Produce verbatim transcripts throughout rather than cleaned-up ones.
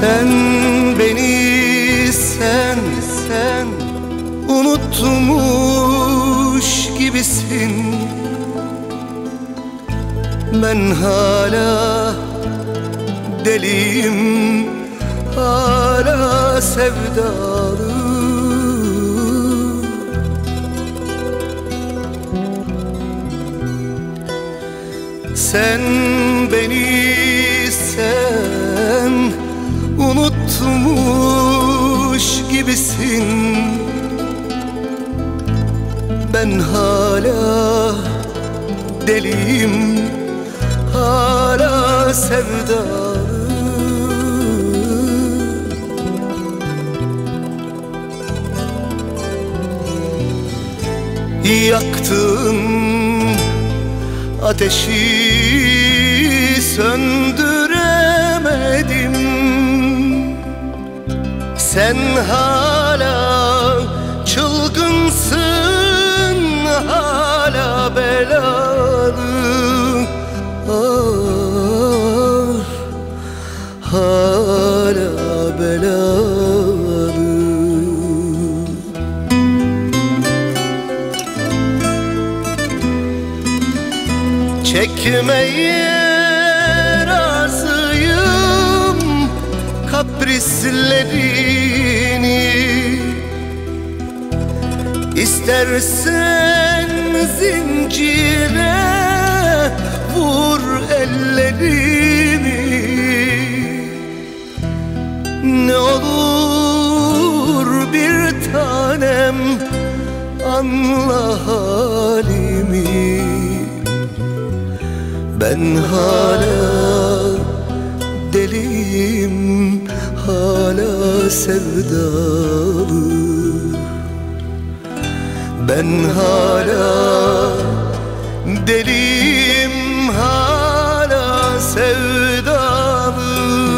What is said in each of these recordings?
Sen beni sen sen unutmuş gibisin. Ben hala deliyim, hala sevdalı. Sen beni sen unutmuş gibisin. Ben hala deliyim, hala sevdalı. Yaktın ateşi söndüremedim. Sen hala çılgınsın, hala belalı. Ah, hala belalı. Çekmeye razıyım kaprislerini. İstersen zincire vur ellerimi. Ne olur bir tanem anla halimi. Ben hala deliyim, hala sevdalı. Ben hala deliyim, hala sevdalı.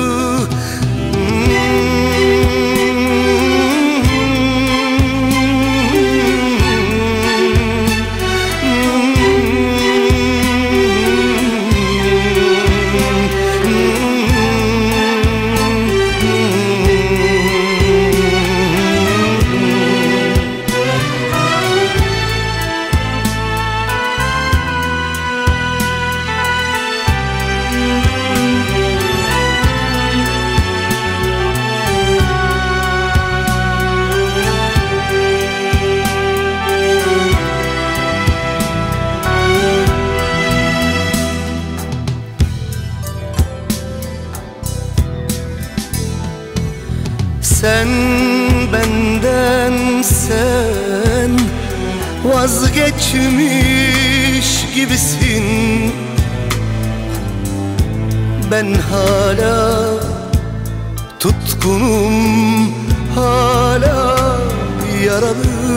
Sen benden sen vazgeçmiş gibisin. Ben hala tutkunum, hala yaralı.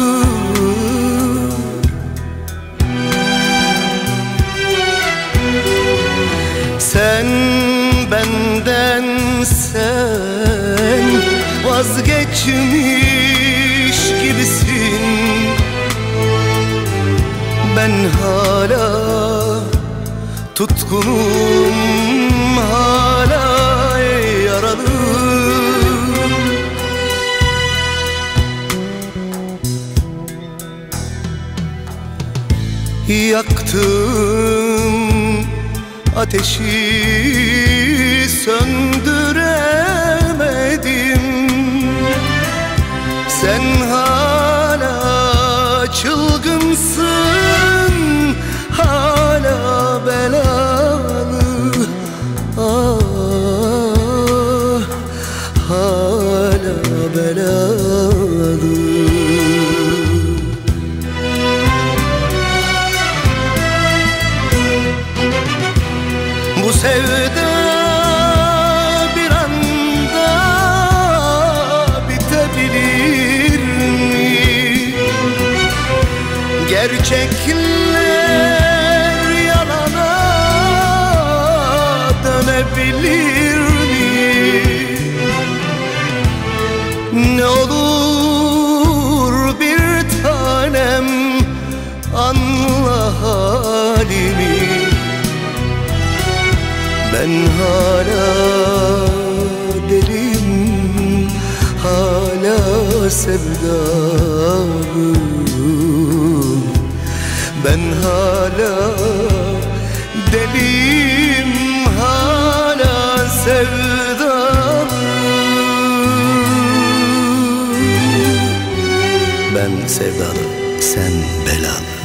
Sen benden sen vazgeçmiş gibisin. Ben hala tutkunum, hala yaralı. Yaktım ateşi söndüremedim. Sen hala çılgınsın, hala belalı. Ah, hala belalı. Bu sevda bir anda bitebilir mi? Gerçekler yalana dönebilir mi? Ne olur bir tanem anla halimi. Ben hala sevdalım. Ben hala deliyim, hala sevdalım. Ben sevdalı, sen belalı.